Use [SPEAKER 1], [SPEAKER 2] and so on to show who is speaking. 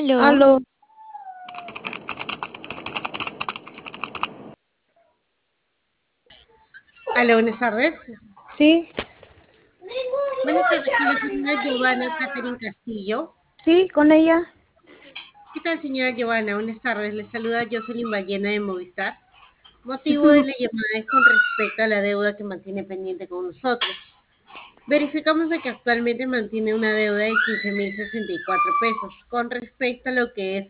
[SPEAKER 1] Aló,
[SPEAKER 2] Aló,
[SPEAKER 3] Aló, buenas tardes.
[SPEAKER 2] sí,
[SPEAKER 3] Buenas tardes con la señora Giovanna Catherine Castillo.
[SPEAKER 2] sí, con ella.
[SPEAKER 3] ¿Qué tal, señora Giovanna? Buenas tardes. Le saluda Jocelyn Ballena de Movistar. Motivo de
[SPEAKER 2] Ujú.
[SPEAKER 3] la llamada es con respecto a la deuda que mantiene pendiente con nosotros. Verificamos de que actualmente mantiene una deuda de 15.064 pesos con respecto a lo que es